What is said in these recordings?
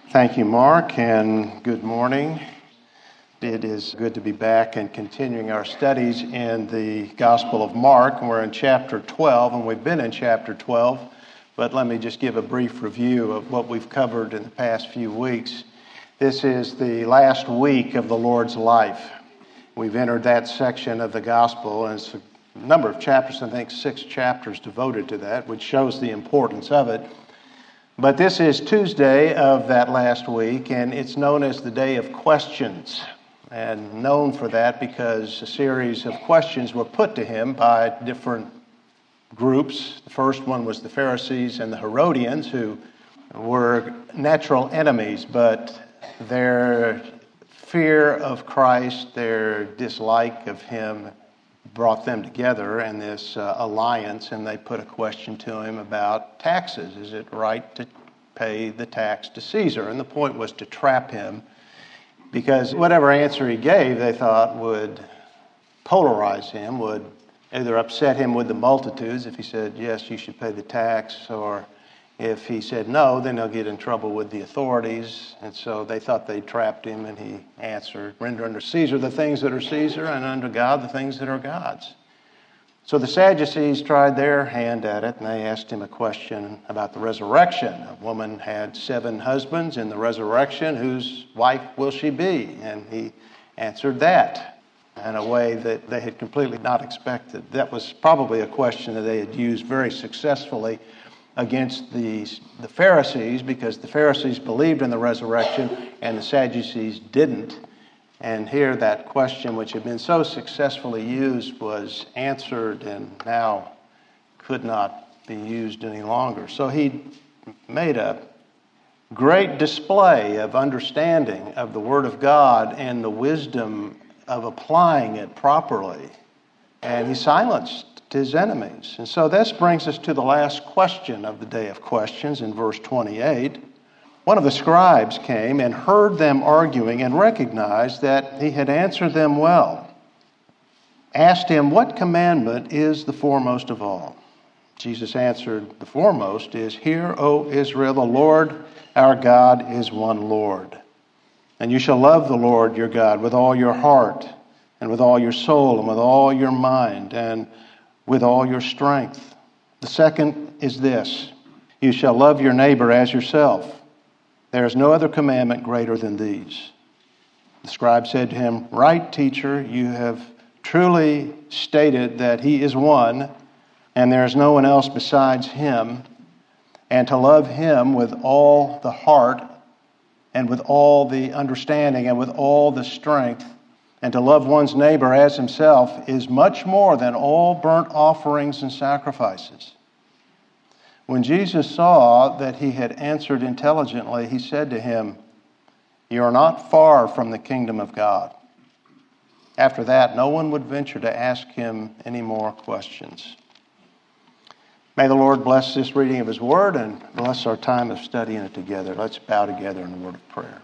Thank you, Mark, and good morning. It is good to be back and continuing our studies in the Gospel of Mark. We're in chapter 12, and we've been in chapter 12, but let me just give a brief review of what we've covered in the past few weeks. This is the last week of the Lord's life. We've entered that section of the Gospel, and it's a number of chapters, I think 6 chapters devoted to that, which shows the importance of it. But this is Tuesday of that last week, and it's known as the Day of Questions, and known for that because a series of questions were put to him by different groups. The first one was the Pharisees and the Herodians, who were natural enemies, but their fear of Christ, their dislike of him, brought them together in this alliance, and they put a question to him about taxes. Is it right to pay the tax to Caesar? And the point was to trap him, because whatever answer he gave, they thought would polarize him, would either upset him with the multitudes if he said, yes, you should pay the tax, or if he said no, then he'll get in trouble with the authorities. And so they thought they trapped him, and he answered, render unto Caesar the things that are Caesar, and unto God the things that are God's. So the Sadducees tried their hand at it, and they asked him a question about the resurrection. A woman had 7 husbands. In the resurrection, whose wife will she be? And he answered that in a way that they had completely not expected. That was probably a question that they had used very successfully against the Pharisees, because the Pharisees believed in the resurrection and the Sadducees didn't. And here that question, which had been so successfully used, was answered and now could not be used any longer. So he made a great display of understanding of the Word of God and the wisdom of applying it properly. And he silenced his enemies. And so this brings us to the last question of the Day of Questions in verse 28. One of the scribes came and heard them arguing and recognized that he had answered them well. Asked him, what commandment is the foremost of all? Jesus answered, the foremost is, Hear, O Israel, the Lord our God is one Lord. And you shall love the Lord your God with all your heart and with all your soul and with all your mind and with all your strength. The second is this, you shall love your neighbor as yourself. There is no other commandment greater than these. The scribe said to him, right, teacher, you have truly stated that he is one, and there is no one else besides him, and to love him with all the heart and with all the understanding and with all the strength, and to love one's neighbor as himself is much more than all burnt offerings and sacrifices. When Jesus saw that he had answered intelligently, he said to him, you are not far from the kingdom of God. After that, no one would venture to ask him any more questions. May the Lord bless this reading of his word and bless our time of studying it together. Let's bow together in a word of prayer.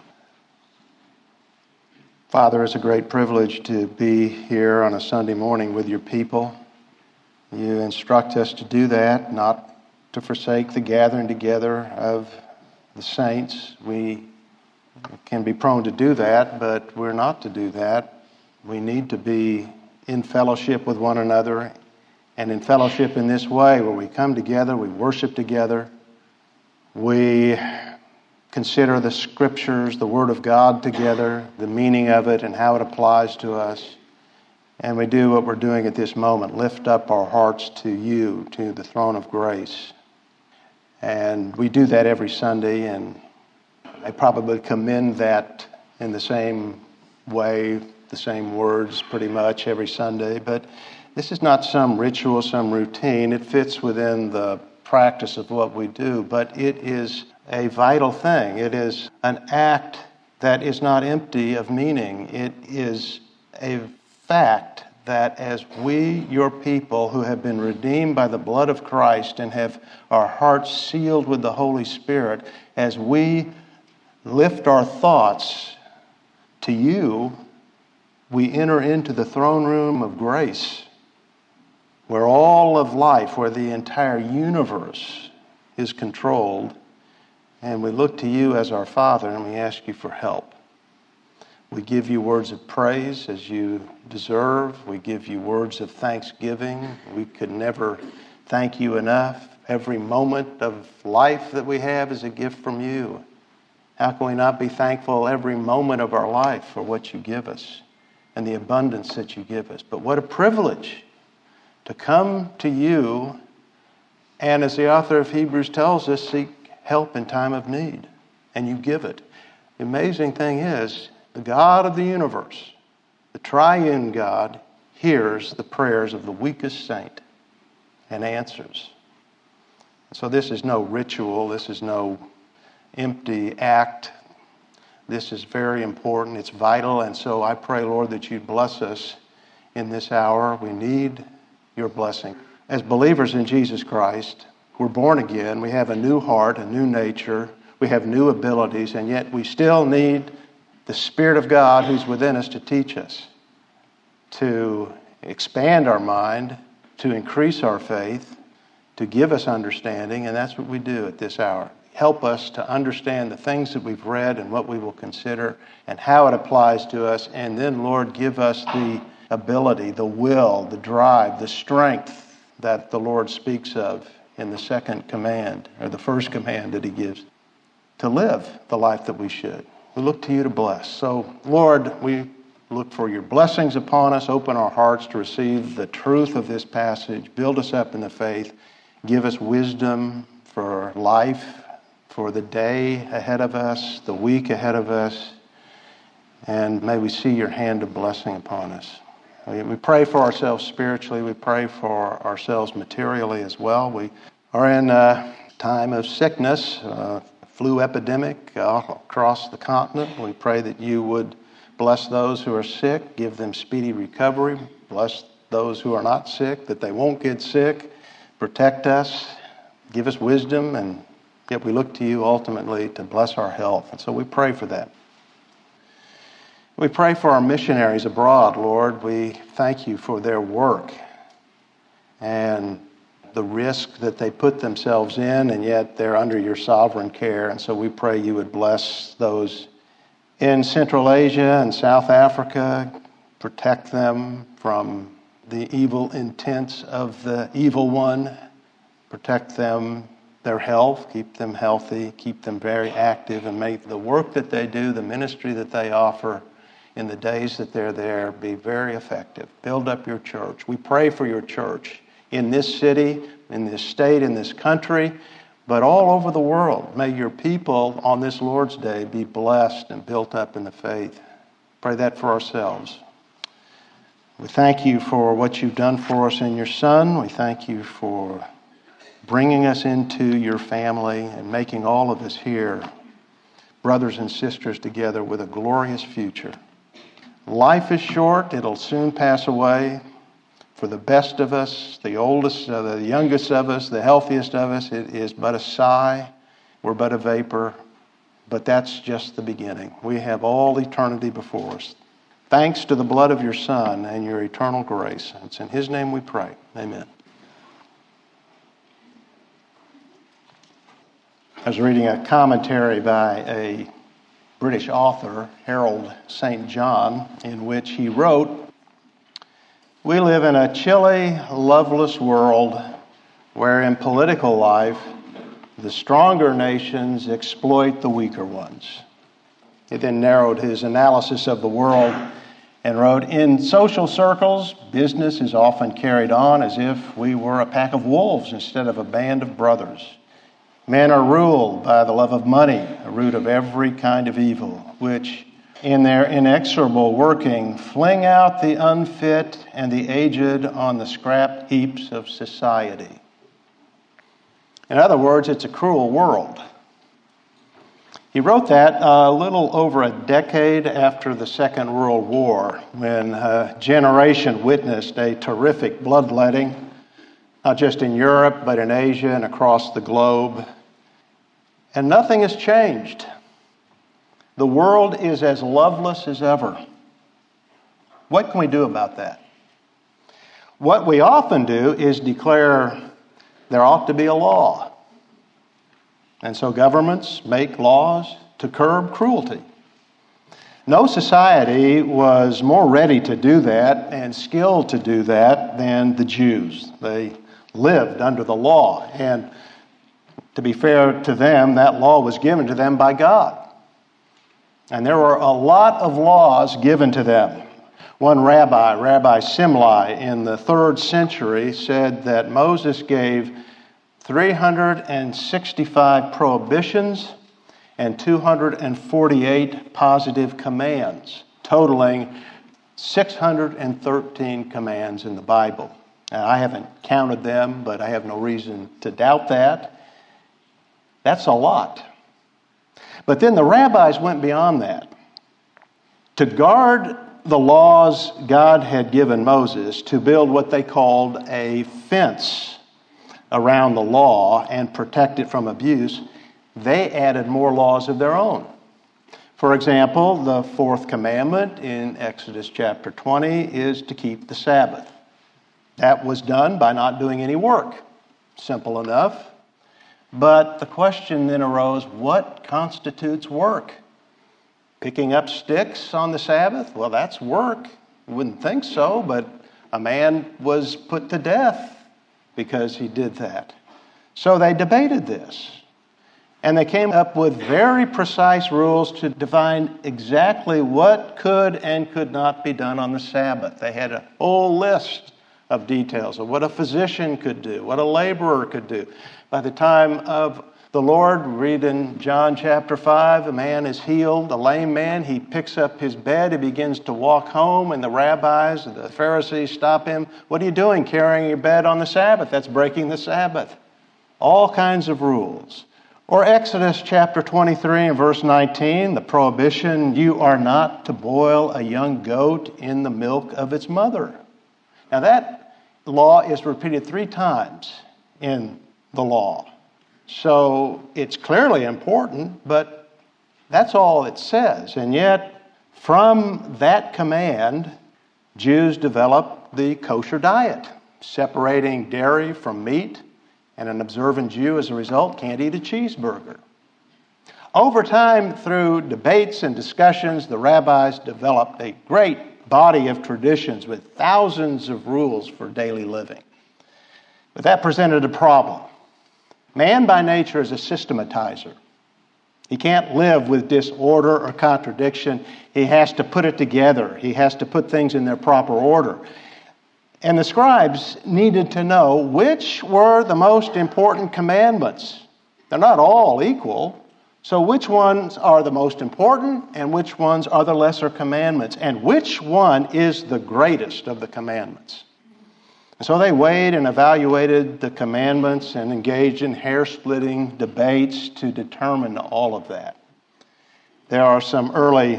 Father, it's a great privilege to be here on a Sunday morning with your people. You instruct us to do that, not to forsake the gathering together of the saints. We can be prone to do that, but we're not to do that. We need to be in fellowship with one another, and in fellowship in this way, where we come together, we worship together, we consider the Scriptures, the Word of God together, the meaning of it and how it applies to us. And we do what we're doing at this moment, lift up our hearts to you, to the throne of grace. And we do that every Sunday, and I probably commend that in the same way, the same words pretty much every Sunday. But this is not some ritual, some routine. It fits within the practice of what we do, but it is a vital thing. It is an act that is not empty of meaning. It is a fact that as we, your people, who have been redeemed by the blood of Christ and have our hearts sealed with the Holy Spirit, as we lift our thoughts to you, we enter into the throne room of grace, where all of life, where the entire universe is controlled, And we look to you as our Father, and we ask you for help. We give you words of praise as you deserve. We give you words of thanksgiving. We could never thank you enough. Every moment of life that we have is a gift from you. How can we not be thankful every moment of our life for what you give us and the abundance that you give us? But what a privilege to come to you and, as the author of Hebrews tells us, seek help in time of need. And you give it. The amazing thing is, the God of the universe, the triune God, hears the prayers of the weakest saint and answers. So this is no ritual. This is no empty act. This is very important. It's vital. And so I pray, Lord, that you'd bless us in this hour. We need your blessing. As believers in Jesus Christ, we're born again. We have a new heart, a new nature. We have new abilities, and yet we still need the Spirit of God who's within us to teach us, to expand our mind, to increase our faith, to give us understanding, and that's what we do at this hour. Help us to understand the things that we've read and what we will consider and how it applies to us, and then, Lord, give us the ability, the will, the drive, the strength that the Lord speaks of in the second command, or the first command that he gives, to live the life that we should. We look to you to bless. So, Lord, we look for your blessings upon us. Open our hearts to receive the truth of this passage. Build us up in the faith. Give us wisdom for life, for the day ahead of us, the week ahead of us. And may we see your hand of blessing upon us. We pray for ourselves spiritually. We pray for ourselves materially as well. We are in a time of sickness, flu epidemic across the continent. We pray that you would bless those who are sick, give them speedy recovery. Bless those who are not sick, that they won't get sick. Protect us, give us wisdom, and yet we look to you ultimately to bless our health. And so we pray for that. We pray for our missionaries abroad, Lord. We thank you for their work and the risk that they put themselves in, and yet they're under your sovereign care. And so we pray you would bless those in Central Asia and South Africa, protect them from the evil intents of the evil one, protect them, their health, keep them healthy, keep them very active, and make the work that they do, the ministry that they offer in the days that they're there, be very effective. Build up your church. We pray for your church in this city, in this state, in this country, but all over the world. May your people on this Lord's Day be blessed and built up in the faith. Pray that for ourselves. We thank you for what you've done for us in your Son. We thank you for bringing us into your family and making all of us here brothers and sisters together with a glorious future. Life is short. It'll soon pass away. For the best of us, the oldest, the youngest of us, the healthiest of us, it is but a sigh. We're but a vapor. But that's just the beginning. We have all eternity before us. Thanks to the blood of your Son and your eternal grace. It's in his name we pray. Amen. I was reading a commentary by a British author, Harold St. John, in which he wrote, "We live in a chilly, loveless world where in political life, the stronger nations exploit the weaker ones." He then narrowed his analysis of the world and wrote, "In social circles, business is often carried on as if we were a pack of wolves instead of a band of brothers. Men are ruled by the love of money, a root of every kind of evil, which in their inexorable working fling out the unfit and the aged on the scrap heaps of society." In other words, it's a cruel world. He wrote that a little over a decade after the Second World War, when a generation witnessed a terrific bloodletting, not just in Europe, but in Asia and across the globe. And nothing has changed. The world is as loveless as ever. What can we do about that? What we often do is declare there ought to be a law. And so governments make laws to curb cruelty. No society was more ready to do that and skilled to do that than the Jews. They lived under the law. And to be fair to them, that law was given to them by God. And there were a lot of laws given to them. One rabbi, Rabbi Simlai, in the 3rd century said that Moses gave 365 prohibitions and 248 positive commands, totaling 613 commands in the Bible. Now, I haven't counted them, but I have no reason to doubt that. That's a lot. But then the rabbis went beyond that. To guard the laws God had given Moses, to build what they called a fence around the law and protect it from abuse, they added more laws of their own. For example, the 4th commandment in Exodus chapter 20 is to keep the Sabbath. That was done by not doing any work. Simple enough. But the question then arose, what constitutes work? Picking up sticks on the Sabbath? Well, that's work. You wouldn't think so, but a man was put to death because he did that. So they debated this. And they came up with very precise rules to define exactly what could and could not be done on the Sabbath. They had a whole list of details of what a physician could do, what a laborer could do. By the time of the Lord, read in John chapter 5, a man is healed, a lame man. He picks up his bed, he begins to walk home, and the rabbis, the Pharisees stop him. What are you doing carrying your bed on the Sabbath? That's breaking the Sabbath. All kinds of rules. Or Exodus chapter 23 and verse 19, the prohibition, you are not to boil a young goat in the milk of its mother. Now that law is repeated 3 times in the law. So it's clearly important, but that's all it says. And yet, from that command, Jews developed the kosher diet, separating dairy from meat, and an observant Jew, as a result, can't eat a cheeseburger. Over time, through debates and discussions, the rabbis developed a great body of traditions with thousands of rules for daily living. But that presented a problem. Man by nature is a systematizer. He can't live with disorder or contradiction. He has to put it together. He has to put things in their proper order. And the scribes needed to know which were the most important commandments. They're not all equal. So which ones are the most important and which ones are the lesser commandments? And which one is the greatest of the commandments? So they weighed and evaluated the commandments and engaged in hair-splitting debates to determine all of that. There are some early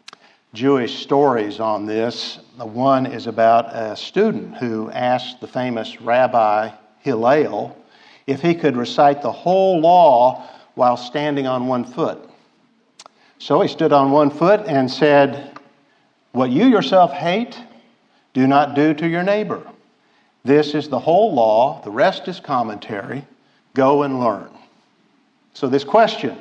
Jewish stories on this. One is about a student who asked the famous Rabbi Hillel if he could recite the whole law while standing on one foot. So he stood on one foot and said, "What you yourself hate, do not do to your neighbor. This is the whole law, the rest is commentary. Go and learn." So this question,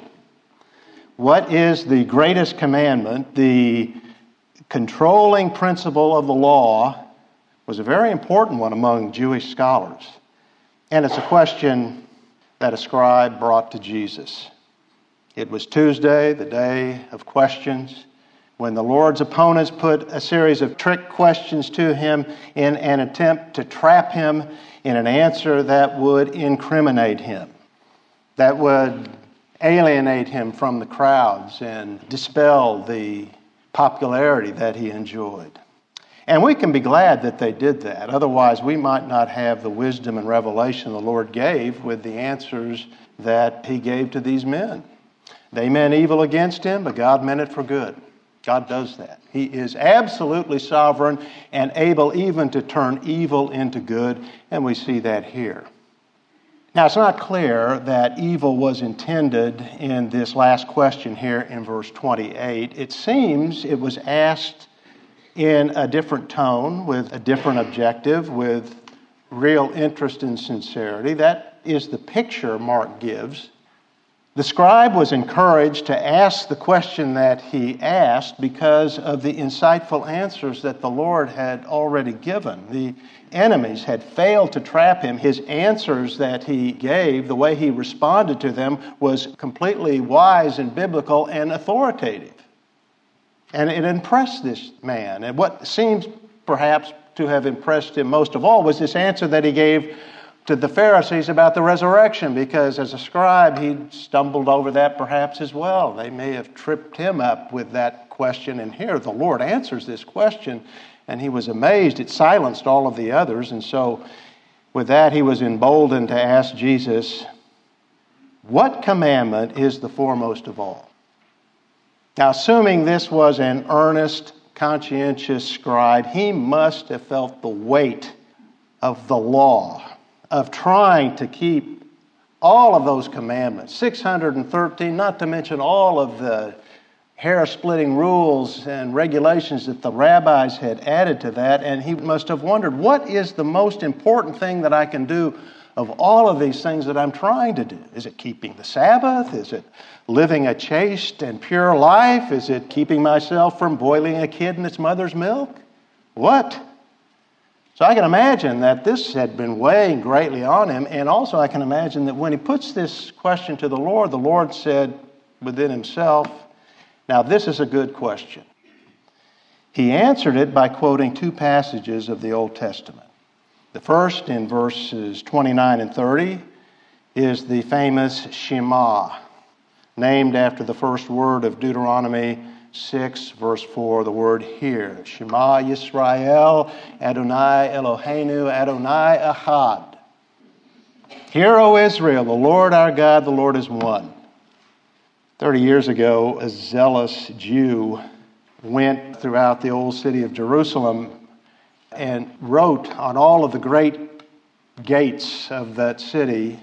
what is the greatest commandment, the controlling principle of the law, was a very important one among Jewish scholars. And it's a question that a scribe brought to Jesus. It was Tuesday, the day of questions, when the Lord's opponents put a series of trick questions to him in an attempt to trap him in an answer that would incriminate him, that would alienate him from the crowds and dispel the popularity that he enjoyed. And we can be glad that they did that. Otherwise, we might not have the wisdom and revelation the Lord gave with the answers that he gave to these men. They meant evil against him, but God meant it for good. God does that. He is absolutely sovereign and able even to turn evil into good, and we see that here. Now, it's not clear that evil was intended in this last question here in verse 28. It seems it was asked in a different tone, with a different objective, with real interest and sincerity. That is the picture Mark gives. The scribe was encouraged to ask the question that he asked because of the insightful answers that the Lord had already given. The enemies had failed to trap him. His answers that he gave, the way he responded to them, was completely wise and biblical and authoritative. And it impressed this man. And what seems perhaps to have impressed him most of all was this answer that he gave to the Pharisees about the resurrection, because as a scribe, he stumbled over that perhaps as well. They may have tripped him up with that question, and here the Lord answers this question, and he was amazed. It silenced all of the others, and so with that, he was emboldened to ask Jesus, what commandment is the foremost of all? Now, assuming this was an earnest, conscientious scribe, he must have felt the weight of the law, of trying to keep all of those commandments, 613, not to mention all of the hair-splitting rules and regulations that the rabbis had added to that, and he must have wondered, what is the most important thing that I can do of all of these things that I'm trying to do? Is it keeping the Sabbath? Is it living a chaste and pure life? Is it keeping myself from boiling a kid in its mother's milk? What? So I can imagine that this had been weighing greatly on him, and also I can imagine that when he puts this question to the Lord said within himself, now this is a good question. He answered it by quoting two passages of the Old Testament. The first, in verses 29 and 30, is the famous Shema, named after the first word of Deuteronomy 6, verse 4, the word hear. Shema Yisrael, Adonai Eloheinu, Adonai Echad. Hear, O Israel, the Lord our God, the Lord is one. 30 years ago, a zealous Jew went throughout the old city of Jerusalem and wrote on all of the great gates of that city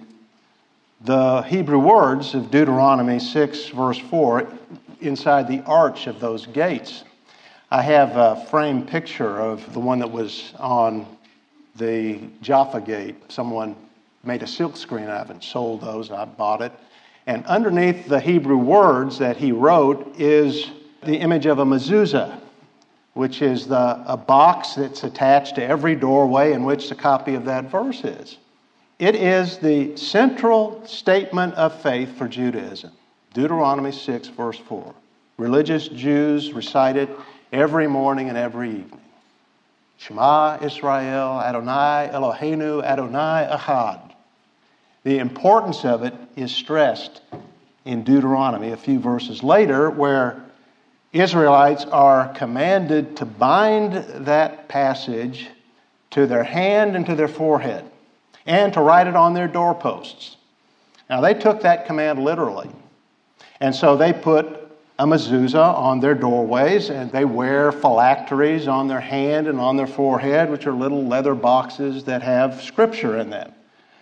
the Hebrew words of Deuteronomy 6, verse 4, inside the arch of those gates. I have a framed picture of the one that was on the Jaffa Gate. Someone made a silk screen of it and sold those. I bought it. And underneath the Hebrew words that he wrote is the image of a mezuzah, which is a box that's attached to every doorway in which the copy of that verse is. It is the central statement of faith for Judaism. Deuteronomy 6, verse 4. Religious Jews recite it every morning and every evening. Shema Israel, Adonai Eloheinu, Adonai Echad. The importance of it is stressed in Deuteronomy a few verses later, where Israelites are commanded to bind that passage to their hand and to their forehead, and to write it on their doorposts. Now, they took that command literally. And so they put a mezuzah on their doorways, and they wear phylacteries on their hand and on their forehead, which are little leather boxes that have scripture in them.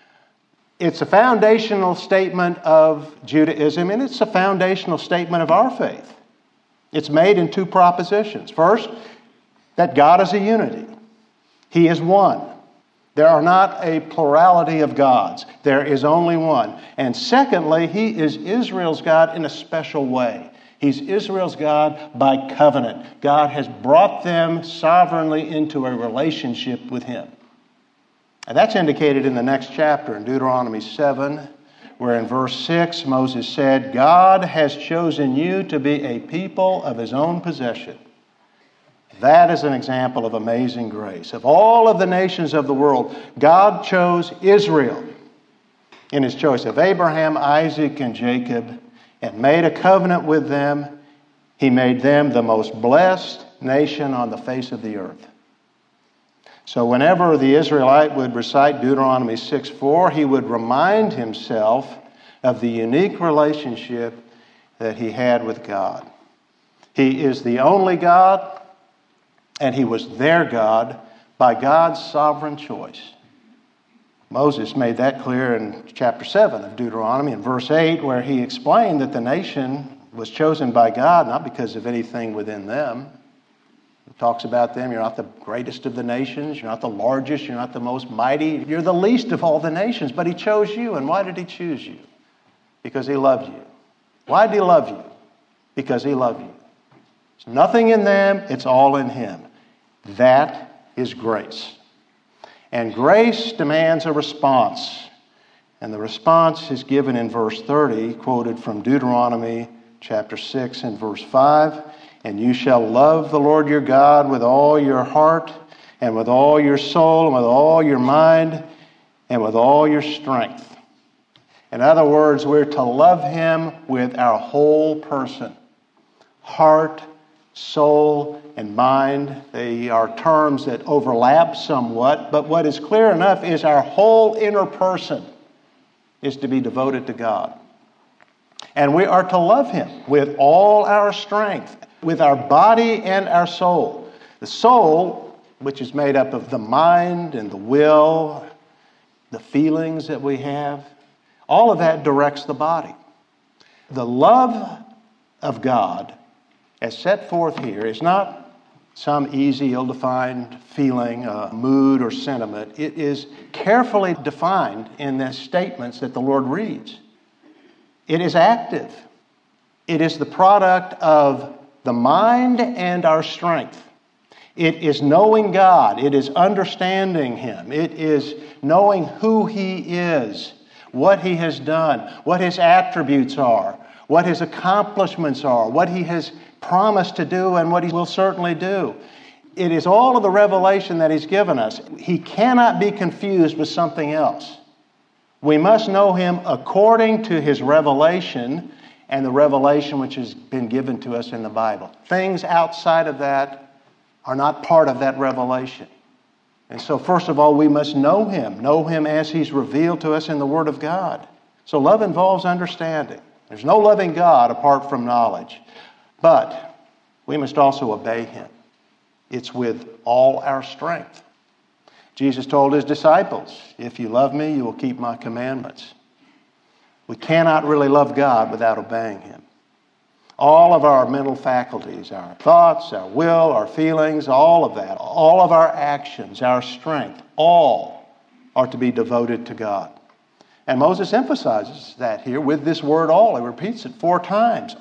It's a foundational statement of Judaism, and it's a foundational statement of our faith. It's made in two propositions. First, that God is a unity. He is one. There are not a plurality of gods. There is only one. And secondly, He is Israel's God in a special way. He's Israel's God by covenant. God has brought them sovereignly into a relationship with Him. And that's indicated in the next chapter, in Deuteronomy 7, where in verse 6, Moses said, God has chosen you to be a people of His own possession. That is an example of amazing grace. Of all of the nations of the world, God chose Israel in His choice of Abraham, Isaac, and Jacob, and made a covenant with them. He made them the most blessed nation on the face of the earth. So whenever the Israelite would recite Deuteronomy 6:4, he would remind himself of the unique relationship that he had with God. He is the only God, and He was their God by God's sovereign choice. Moses made that clear in chapter 7 of Deuteronomy, in verse 8, where he explained that the nation was chosen by God not because of anything within them. He talks about them, you're not the greatest of the nations, you're not the largest, you're not the most mighty, you're the least of all the nations, but He chose you. And why did He choose you? Because he loved you. Why did he love you? Because he loved you. There's nothing in them, it's all in him. That is grace. And grace demands a response. And the response is given in verse 30, quoted from Deuteronomy chapter 6 and verse 5. And you shall love the Lord your God with all your heart, and with all your soul, and with all your mind, and with all your strength. In other words, we're to love him with our whole person. Heart, soul, and mind. They are terms that overlap somewhat, but what is clear enough is our whole inner person is to be devoted to God. And we are to love him with all our strength, with our body and our soul. The soul, which is made up of the mind and the will, the feelings that we have, all of that directs the body. The love of God, as set forth here, is not some easy, ill-defined feeling, mood, or sentiment. It is carefully defined in the statements that the Lord reads. It is active. It is the product of the mind and our strength. It is knowing God. It is understanding him. It is knowing who he is, what he has done, what his attributes are, what his accomplishments are, what he has promised to do, and what he will certainly do. It is all of the revelation that he's given us. He cannot be confused with something else. We must know him according to his revelation and the revelation which has been given to us in the Bible. Things outside of that are not part of that revelation. And so first of all, we must know him as he's revealed to us in the Word of God. So love involves understanding. There's no loving God apart from knowledge. But we must also obey him. It's with all our strength. Jesus told his disciples, if you love me, you will keep my commandments. We cannot really love God without obeying him. All of our mental faculties, our thoughts, our will, our feelings, all of that, all of our actions, our strength, all are to be devoted to God. And Moses emphasizes that here with this word all. He repeats it 4 times.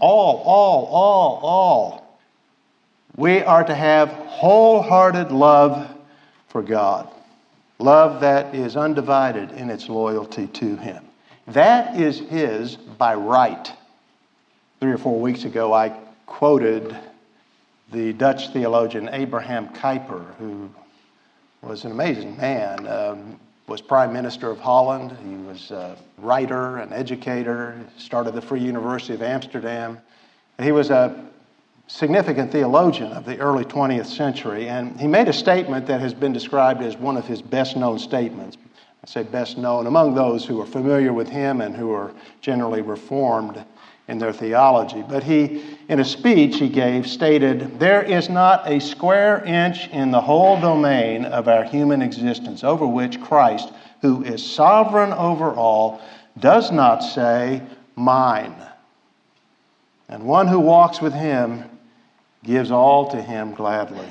All. We are to have wholehearted love for God. Love that is undivided in its loyalty to him. That is his by right. 3 or 4 weeks ago, I quoted the Dutch theologian Abraham Kuyper, who was an amazing man, was Prime Minister of Holland. He was a writer, an educator, started the Free University of Amsterdam. He was a significant theologian of the early 20th century, and he made a statement that has been described as one of his best-known statements. I say best known among those who are familiar with him and who are generally reformed in their theology. But he, in a speech he gave, stated, "There is not a square inch in the whole domain of our human existence over which Christ, who is sovereign over all, does not say, 'Mine.' And one who walks with him gives all to him gladly."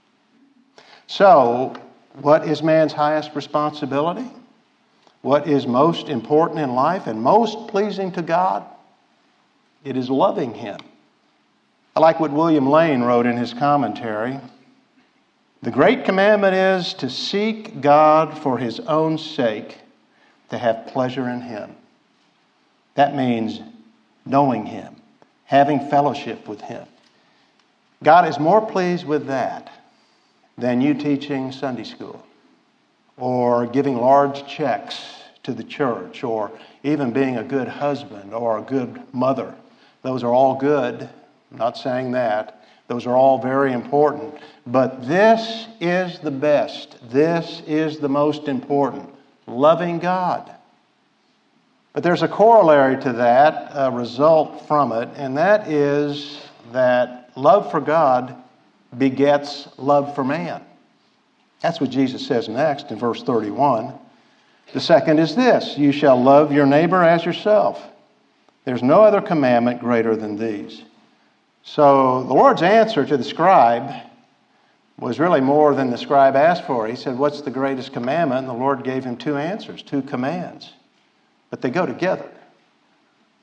So, what is man's highest responsibility? What is most important in life and most pleasing to God? It is loving him. I like what William Lane wrote in his commentary. The great commandment is to seek God for his own sake, to have pleasure in him. That means knowing him, having fellowship with him. God is more pleased with that than you teaching Sunday school or giving large checks to the church or even being a good husband or a good mother. Those are all good. I'm not saying that. Those are all very important. But this is the best. This is the most important. Loving God. But there's a corollary to that, a result from it, and that is that love for God begets love for man. That's what Jesus says next in verse 31. The second is this, you shall love your neighbor as yourself. There's no other commandment greater than these. So the Lord's answer to the scribe was really more than the scribe asked for. He said, what's the greatest commandment? And the Lord gave him 2 answers, 2 commands. But they go together.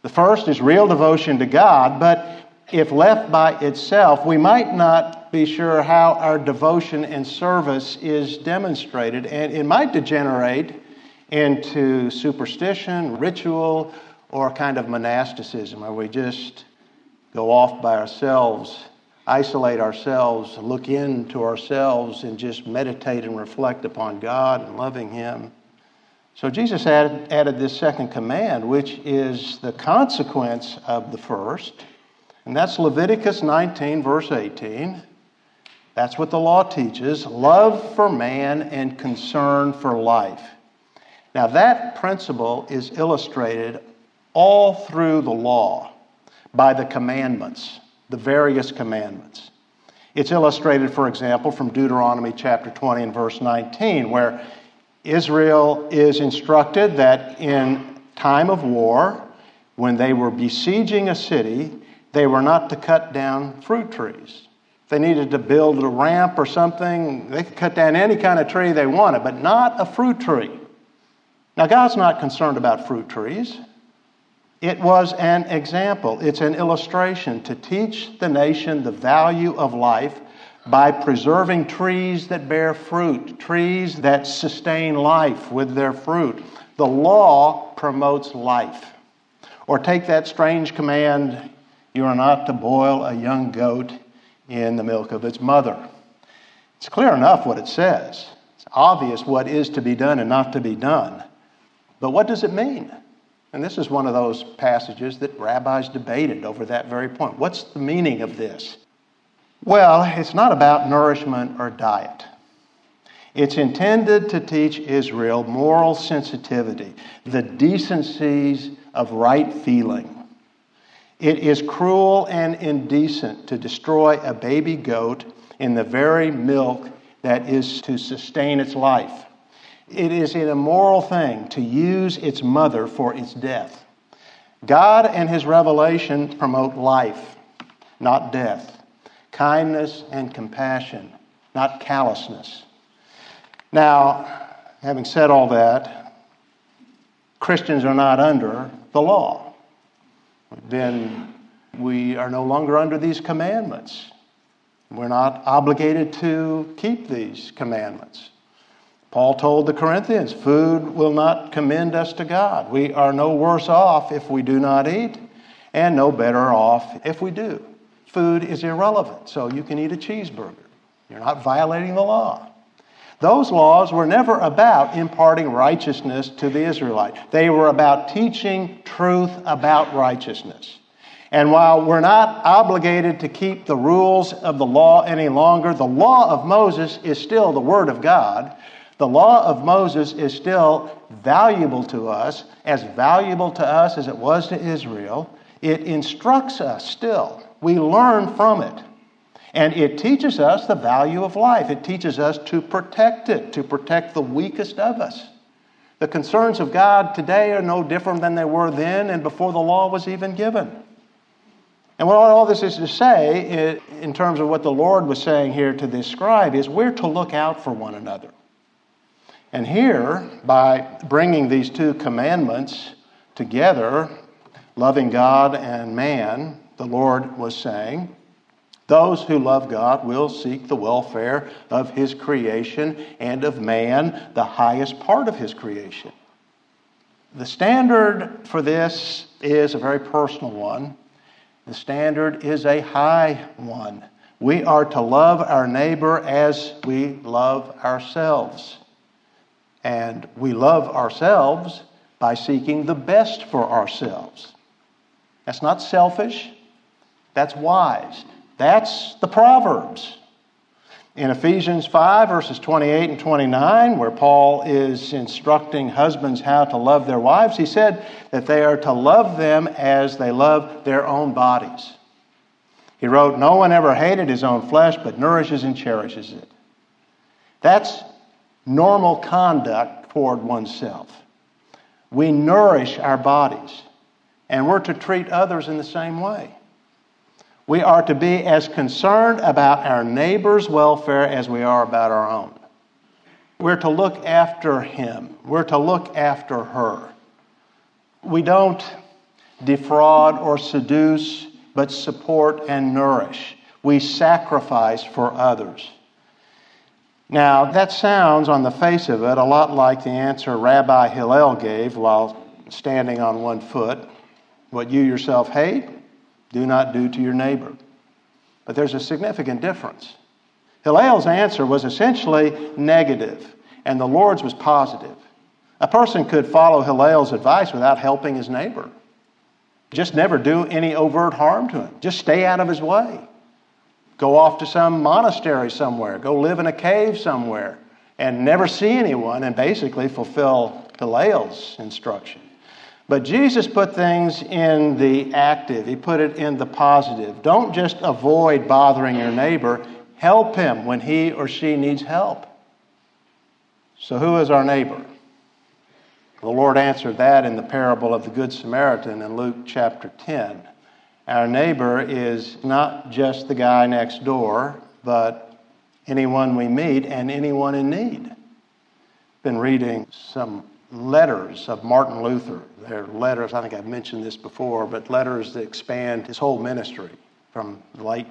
The first is real devotion to God, but if left by itself, we might not be sure how our devotion and service is demonstrated, and it might degenerate into superstition, ritual, or a kind of monasticism, where we just go off by ourselves, isolate ourselves, look into ourselves, and just meditate and reflect upon God and loving Him. So Jesus added this second command, which is the consequence of the first, and that's Leviticus 19, verse 18. That's what the law teaches: love for man and concern for life. Now that principle is illustrated all through the law by the commandments, the various commandments. It's illustrated, for example, from Deuteronomy chapter 20 and verse 19, where Israel is instructed that in time of war, when they were besieging a city, they were not to cut down fruit trees. If they needed to build a ramp or something, they could cut down any kind of tree they wanted, but not a fruit tree. Now, God's not concerned about fruit trees. It was an example. It's an illustration to teach the nation the value of life by preserving trees that bear fruit, trees that sustain life with their fruit. The law promotes life. Or take that strange command, you are not to boil a young goat in the milk of its mother. It's clear enough what it says. It's obvious what is to be done and not to be done. But what does it mean? And this is one of those passages that rabbis debated over that very point. What's the meaning of this? Well, it's not about nourishment or diet. It's intended to teach Israel moral sensitivity, the decencies of right feeling. It is cruel and indecent to destroy a baby goat in the very milk that is to sustain its life. It is an immoral thing to use its mother for its death. God and His revelation promote life, not death. Kindness and compassion, not callousness. Now, having said all that, Christians are not under the law. Then we are no longer under these commandments. We're not obligated to keep these commandments. Paul told the Corinthians, food will not commend us to God. We are no worse off if we do not eat, and no better off if we do. Food is irrelevant, so you can eat a cheeseburger. You're not violating the law. Those laws were never about imparting righteousness to the Israelite. They were about teaching truth about righteousness. And while we're not obligated to keep the rules of the law any longer, the law of Moses is still the Word of God. The law of Moses is still valuable to us as it was to Israel. It instructs us still. We learn from it. And it teaches us the value of life. It teaches us to protect it, to protect the weakest of us. The concerns of God today are no different than they were then and before the law was even given. And what all this is to say, in terms of what the Lord was saying here to this scribe, is we're to look out for one another. And here, by bringing these two commandments together, loving God and man, the Lord was saying, those who love God will seek the welfare of His creation and of man, the highest part of His creation. The standard for this is a very personal one. The standard is a high one. We are to love our neighbor as we love ourselves. And we love ourselves by seeking the best for ourselves. That's not selfish. That's wise. That's the Proverbs. In Ephesians 5, verses 28 and 29, where Paul is instructing husbands how to love their wives, he said that they are to love them as they love their own bodies. He wrote, no one ever hated his own flesh, but nourishes and cherishes it. That's normal conduct toward oneself. We nourish our bodies, and we're to treat others in the same way. We are to be as concerned about our neighbor's welfare as we are about our own. We're to look after him. We're to look after her. We don't defraud or seduce, but support and nourish. We sacrifice for others. Now, that sounds, on the face of it, a lot like the answer Rabbi Hillel gave while standing on one foot. What you yourself hate, do not do to your neighbor. But there's a significant difference. Hillel's answer was essentially negative, and the Lord's was positive. A person could follow Hillel's advice without helping his neighbor. Just never do any overt harm to him. Just stay out of his way. Go off to some monastery somewhere. Go live in a cave somewhere and never see anyone and basically fulfill Hillel's instruction. But Jesus put things in the active. He put it in the positive. Don't just avoid bothering your neighbor. Help him when he or she needs help. So who is our neighbor? The Lord answered that in the parable of the Good Samaritan in Luke chapter 10. Our neighbor is not just the guy next door, but anyone we meet and anyone in need. Been reading some letters of Martin Luther. They're letters, I think I've mentioned this before, but letters that expand his whole ministry from the late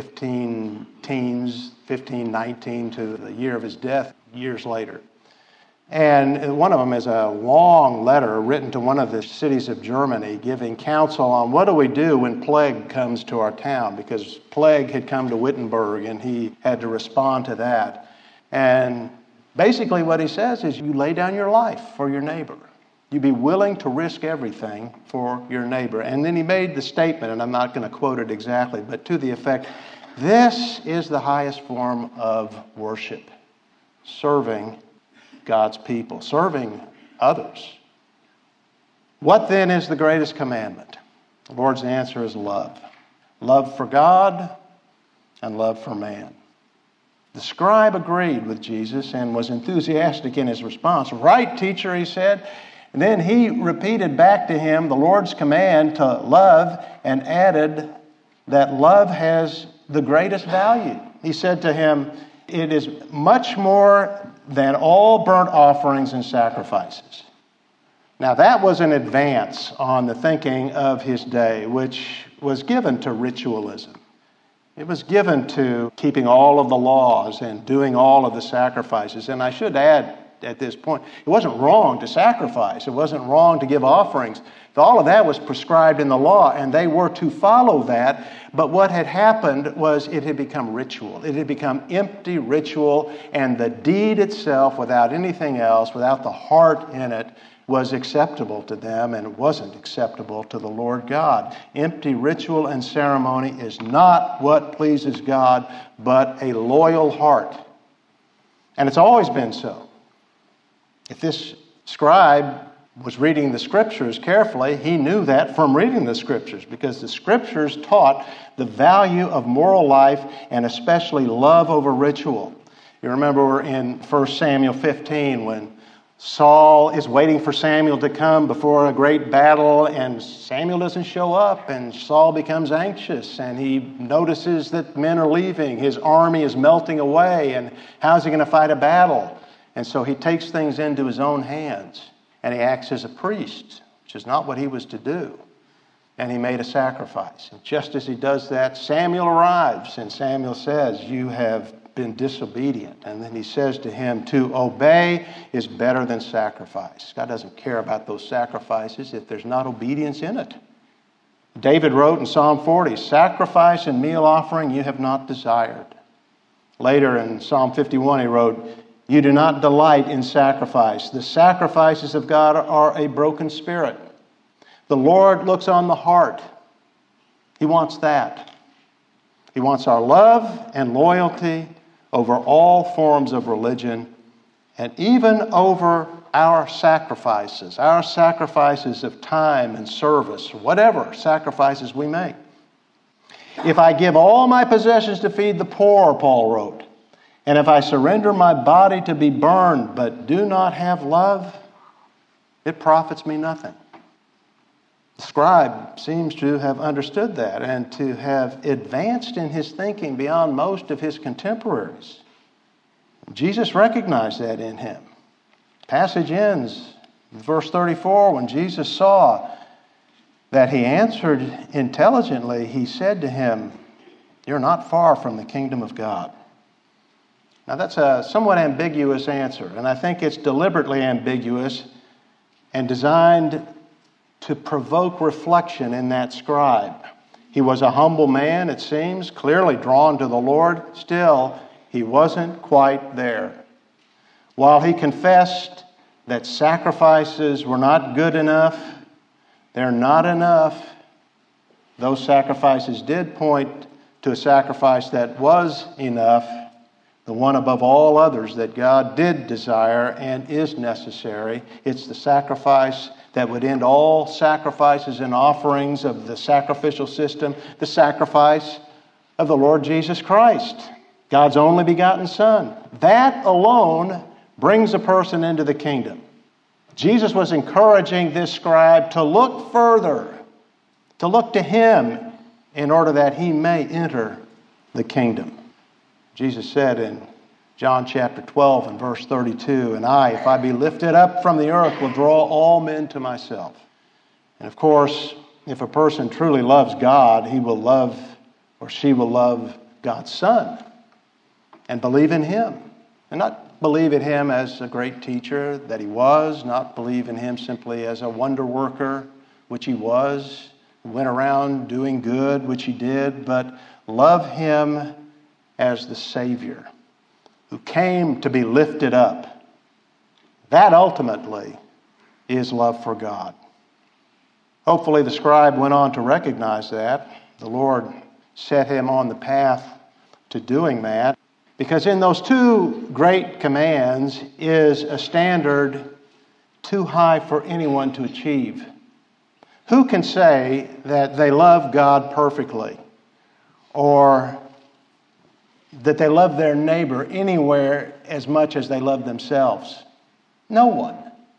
1519 to the year of his death years later. And one of them is a long letter written to one of the cities of Germany giving counsel on what do we do when plague comes to our town, because plague had come to Wittenberg and he had to respond to that. And basically what he says is you lay down your life for your neighbor. You be willing to risk everything for your neighbor. And then he made the statement, and I'm not going to quote it exactly, but to the effect, this is the highest form of worship, serving God's people, serving others. What then is the greatest commandment? The Lord's answer is love. Love for God and love for man. The scribe agreed with Jesus and was enthusiastic in his response. Right, teacher, he said. And then he repeated back to him the Lord's command to love and added that love has the greatest value. He said to him, it is much more than all burnt offerings and sacrifices. Now that was an advance on the thinking of his day, which was given to ritualism. It was given to keeping all of the laws and doing all of the sacrifices. And I should add at this point, it wasn't wrong to sacrifice. It wasn't wrong to give offerings. All of that was prescribed in the law, and they were to follow that. But what had happened was it had become ritual. It had become empty ritual, and the deed itself, without anything else, without the heart in it, was acceptable to them, and it wasn't acceptable to the Lord God. Empty ritual and ceremony is not what pleases God, but a loyal heart. And it's always been so. If this scribe was reading the Scriptures carefully, he knew that from reading the Scriptures, because the Scriptures taught the value of moral life and especially love over ritual. You remember in 1 Samuel 15 when Saul is waiting for Samuel to come before a great battle, and Samuel doesn't show up, and Saul becomes anxious, and he notices that men are leaving. His army is melting away, and how's he going to fight a battle? And so he takes things into his own hands, and he acts as a priest, which is not what he was to do. And he made a sacrifice. And just as he does that, Samuel arrives, and Samuel says, you have been disobedient. And then he says to him, to obey is better than sacrifice. God doesn't care about those sacrifices if there's not obedience in it. David wrote in Psalm 40, sacrifice and meal offering you have not desired. Later in Psalm 51 he wrote, you do not delight in sacrifice. The sacrifices of God are a broken spirit. The Lord looks on the heart. He wants that. He wants our love and loyalty over all forms of religion, and even over our sacrifices of time and service, whatever sacrifices we make. If I give all my possessions to feed the poor, Paul wrote, and if I surrender my body to be burned but do not have love, it profits me nothing. The scribe seems to have understood that and to have advanced in his thinking beyond most of his contemporaries. Jesus recognized that in him. The passage ends in verse 34 when Jesus saw that he answered intelligently. He said to him, "You're not far from the kingdom of God." Now that's a somewhat ambiguous answer, and I think it's deliberately ambiguous and designed to provoke reflection in that scribe. He was a humble man, it seems, clearly drawn to the Lord. Still, he wasn't quite there. While he confessed that sacrifices were not good enough, they're not enough, those sacrifices did point to a sacrifice that was enough, the one above all others that God did desire and is necessary. It's the sacrifice that would end all sacrifices and offerings of the sacrificial system, the sacrifice of the Lord Jesus Christ, God's only begotten Son. That alone brings a person into the kingdom. Jesus was encouraging this scribe to look further, to look to him in order that he may enter the kingdom. Jesus said in John chapter 12 and verse 32, "And I, if I be lifted up from the earth, will draw all men to myself." And of course, if a person truly loves God, he will love, or she will love God's Son and believe in him. And not believe in him as a great teacher that he was, not believe in him simply as a wonder worker, which he was, went around doing good, which he did, but love him as the Savior who came to be lifted up. That ultimately is love for God. Hopefully the scribe went on to recognize that. The Lord set him on the path to doing that, because in those two great commands is a standard too high for anyone to achieve. Who can say that they love God perfectly, or that they love their neighbor anywhere as much as they love themselves? No one.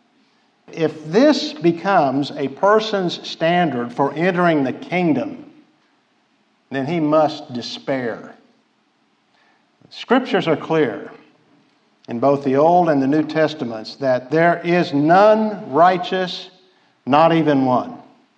If this becomes a person's standard for entering the kingdom, then he must despair. Scriptures are clear in both the Old and the New Testaments that there is none righteous, not even one.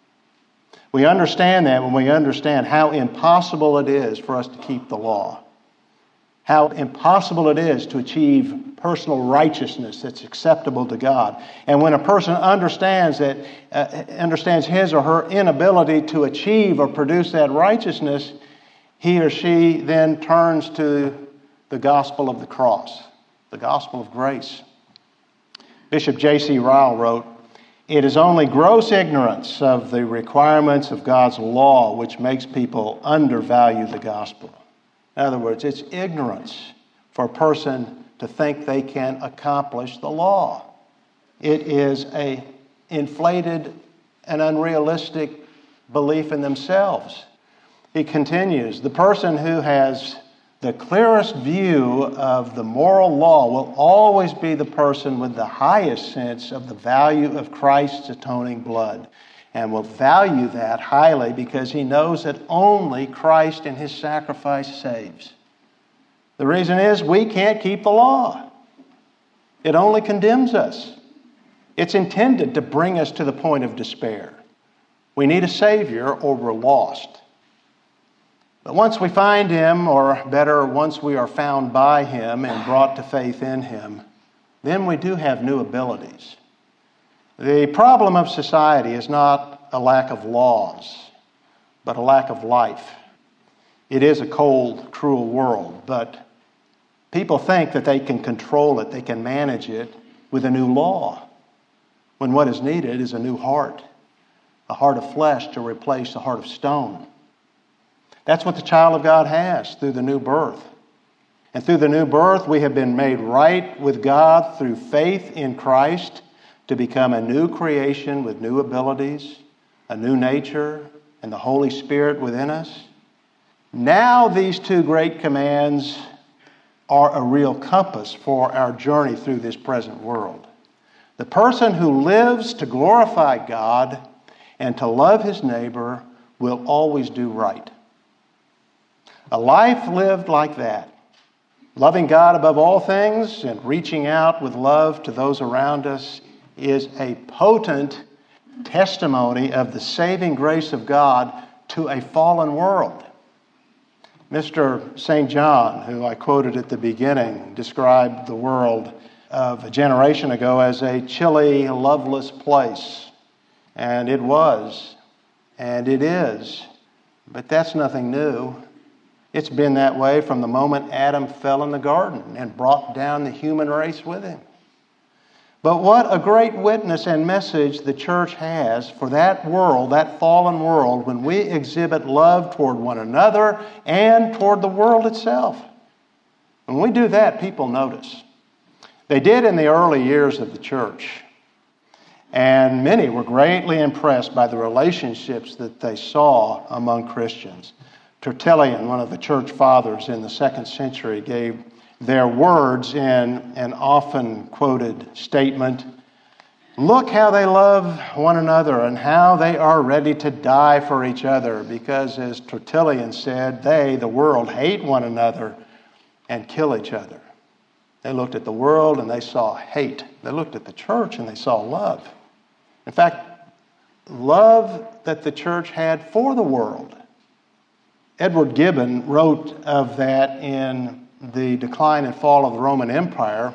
We understand that when we understand how impossible it is for us to keep the law. How impossible it is to achieve personal righteousness that's acceptable to God. And when a person understands that, understands his or her inability to achieve or produce that righteousness, he or she then turns to the gospel of the cross, the gospel of grace. Bishop J.C. Ryle wrote, "It is only gross ignorance of the requirements of God's law which makes people undervalue the gospel." In other words, it's ignorance for a person to think they can accomplish the law. It is an inflated and unrealistic belief in themselves. He continues, "The person who has the clearest view of the moral law will always be the person with the highest sense of the value of Christ's atoning blood, and will value that highly because he knows that only Christ and his sacrifice saves. The reason is we can't keep the law. It only condemns us. It's intended to bring us to the point of despair. We need a Savior or we're lost. But once we find him, or better, once we are found by him and brought to faith in him, then we do have new abilities. The problem of society is not a lack of laws, but a lack of life. It is a cold, cruel world, but people think that they can control it, they can manage it with a new law, when what is needed is a new heart, a heart of flesh to replace a heart of stone. That's what the child of God has through the new birth. And through the new birth, we have been made right with God through faith in Christ to become a new creation with new abilities, a new nature, and the Holy Spirit within us. Now these two great commands are a real compass for our journey through this present world. The person who lives to glorify God and to love his neighbor will always do right. A life lived like that, loving God above all things and reaching out with love to those around us, is a potent testimony of the saving grace of God to a fallen world. Mr. St. John, who I quoted at the beginning, described the world of a generation ago as a chilly, loveless place. And it was, and it is. But that's nothing new. It's been that way from the moment Adam fell in the garden and brought down the human race with him. But what a great witness and message the church has for that world, that fallen world, when we exhibit love toward one another and toward the world itself. When we do that, people notice. They did in the early years of the church. And many were greatly impressed by the relationships that they saw among Christians. Tertullian, one of the church fathers in the 2nd century, gave their words in an often quoted statement. Look how they love one another and how they are ready to die for each other, because as Tertullian said, they, the world, hate one another and kill each other. They looked at the world and they saw hate. They looked at the church and they saw love. In fact, love that the church had for the world. Edward Gibbon wrote of that in The Decline and Fall of the Roman Empire,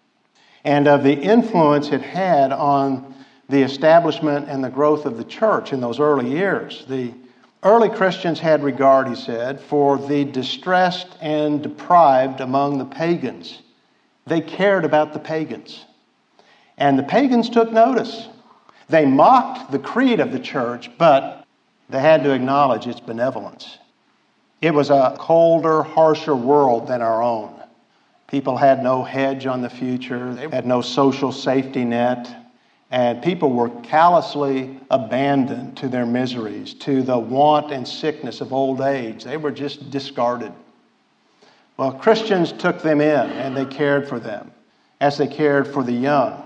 and of the influence it had on the establishment and the growth of the church in those early years. The early Christians had regard, he said, for the distressed and deprived among the pagans. They cared about the pagans. And the pagans took notice. They mocked the creed of the church, but they had to acknowledge its benevolence. It was a colder, harsher world than our own. People had no hedge on the future. They had no social safety net. And people were callously abandoned to their miseries, to the want and sickness of old age. They were just discarded. Well, Christians took them in and they cared for them as they cared for the young.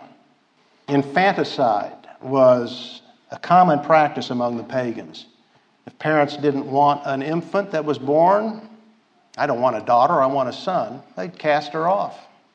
Infanticide was a common practice among the pagans. If parents didn't want an infant that was born, I don't want a daughter, I want a son, they'd cast her off.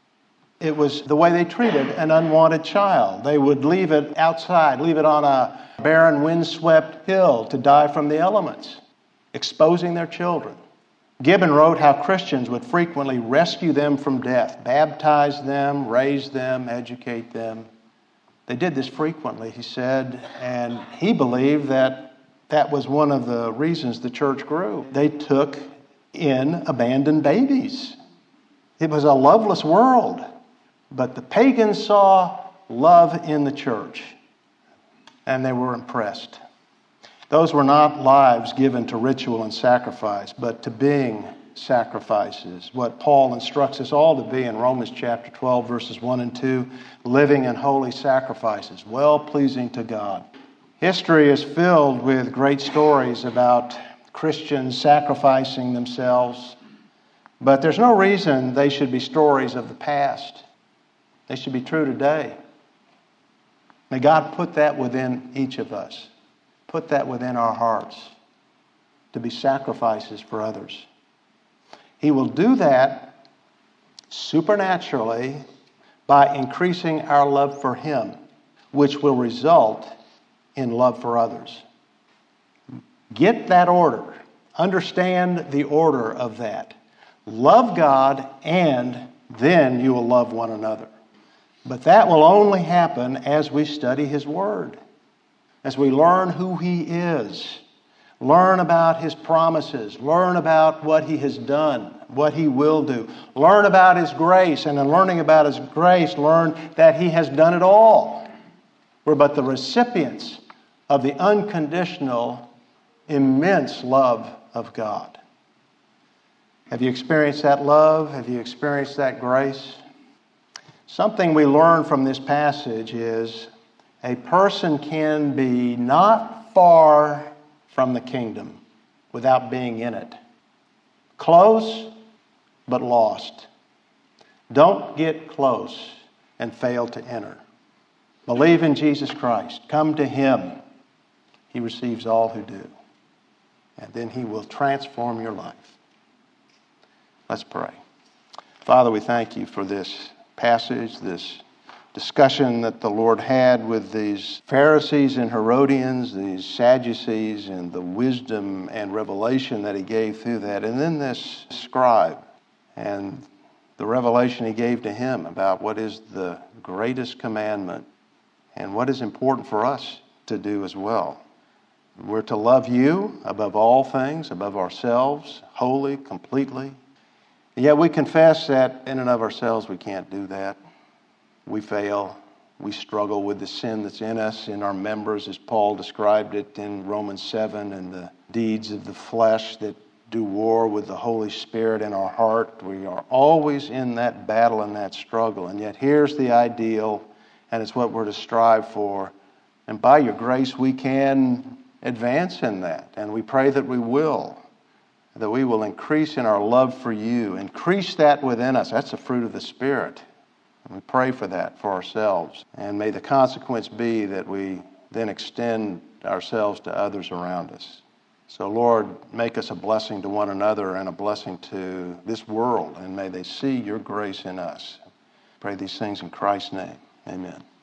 It was the way they treated an unwanted child. They would leave it outside, leave it on a barren, windswept hill to die from the elements, exposing their children. Gibbon wrote how Christians would frequently rescue them from death, baptize them, raise them, educate them. They did this frequently, he said, and he believed that was one of the reasons the church grew. They took in abandoned babies. It was a loveless world, but the pagans saw love in the church, and they were impressed. Those were not lives given to ritual and sacrifice, but to being sacrifices, what Paul instructs us all to be in Romans chapter 12, verses 1 and 2, living and holy sacrifices, well-pleasing to God. History is filled with great stories about Christians sacrificing themselves, but there's no reason they should be stories of the past. They should be true today. May God put that within each of us, put that within our hearts, to be sacrifices for others. He will do that supernaturally by increasing our love for Him, which will result in love for others. Get that order. Understand the order of that. Love God, and then you will love one another. But that will only happen as we study His Word, as we learn who He is, learn about His promises, learn about what He has done, what He will do, learn about His grace, and in learning about His grace, learn that He has done it all. We're but the recipients of the unconditional, immense love of God. Have you experienced that love? Have you experienced that grace? Something we learn from this passage is a person can be not far from the kingdom without being in it. Close, but lost. Don't get close and fail to enter. Believe in Jesus Christ. Come to Him. He receives all who do. And then He will transform your life. Let's pray. Father, we thank You for this passage, this discussion that the Lord had with these Pharisees and Herodians, these Sadducees, and the wisdom and revelation that he gave through that. And then this scribe and the revelation he gave to him about what is the greatest commandment and what is important for us to do as well. We're to love you above all things, above ourselves, wholly, completely. And yet we confess that in and of ourselves we can't do that. We fail. We struggle with the sin that's in us, in our members, as Paul described it in Romans 7, and the deeds of the flesh that do war with the Holy Spirit in our heart. We are always in that battle and that struggle. And yet here's the ideal, and it's what we're to strive for. And by your grace, we can advance in that. And we pray that we will increase in our love for you. Increase that within us. That's the fruit of the Spirit. And we pray for that for ourselves. And may the consequence be that we then extend ourselves to others around us. So, Lord, make us a blessing to one another and a blessing to this world. And may they see your grace in us. Pray these things in Christ's name. Amen.